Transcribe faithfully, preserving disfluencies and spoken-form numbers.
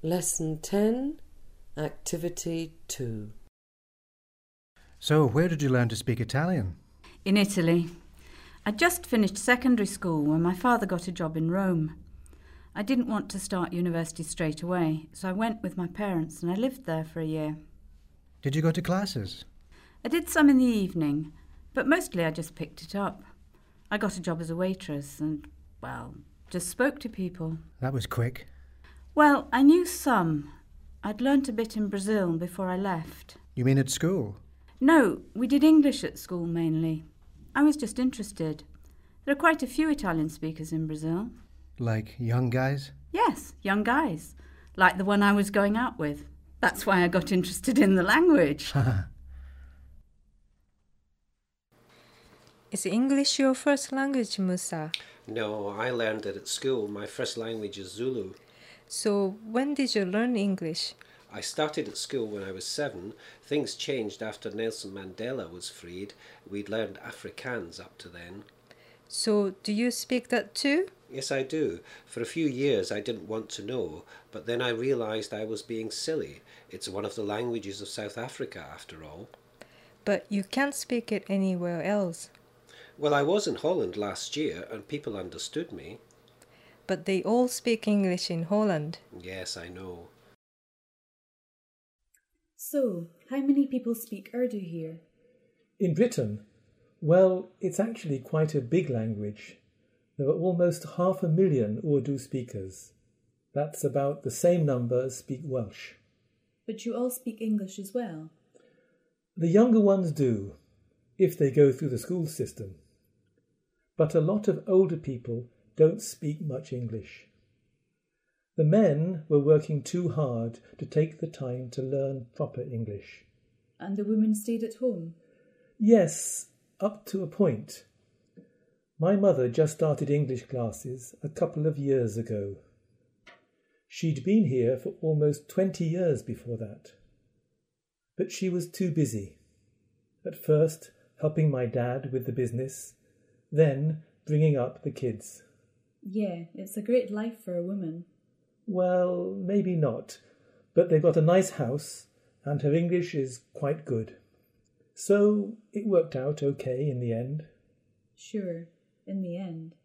Lesson ten, Activity two. So, where did you learn to speak Italian? In Italy. I'd just finished secondary school when my father got a job in Rome. I didn't want to start university straight away, so I went with my parents and I lived there for a year. Did you go to classes? I did some in the evening, but mostly I just picked it up. I got a job as a waitress and, well, just spoke to people. That was quick. Well, I knew some. I'd learnt a bit in Brazil before I left. You mean at school? No, we did English at school mainly. I was just interested. There are quite a few Italian speakers in Brazil. Like young guys? Yes, young guys. Like the one I was going out with. That's why I got interested in the language. Is English your first language, Musa? No, I learned it at school. My first language is Zulu. So, when did you learn English? I started at school when I was seven. Things changed after Nelson Mandela was freed. We'd learned Afrikaans up to then. So, do you speak that too? Yes, I do. For a few years I didn't want to know, but then I realised I was being silly. It's one of the languages of South Africa, after all. But you can't speak it anywhere else. Well, I was in Holland last year and people understood me. But they all speak English in Holland. Yes, I know. So, how many people speak Urdu here? In Britain? Well, it's actually quite a big language. There are almost half a million Urdu speakers. That's about the same number as speak Welsh. But you all speak English as well? The younger ones do, if they go through the school system. But a lot of older people don't speak much English. The men were working too hard to take the time to learn proper English. And the women stayed at home? Yes, up to a point. My mother just started English classes a couple of years ago. She'd been here for almost twenty years before that. But she was too busy. At first, helping my dad with the business, then bringing up the kids. Yeah, it's a great life for a woman. Well, maybe not, but they've got a nice house and her English is quite good. So it worked out okay in the end. Sure, in the end.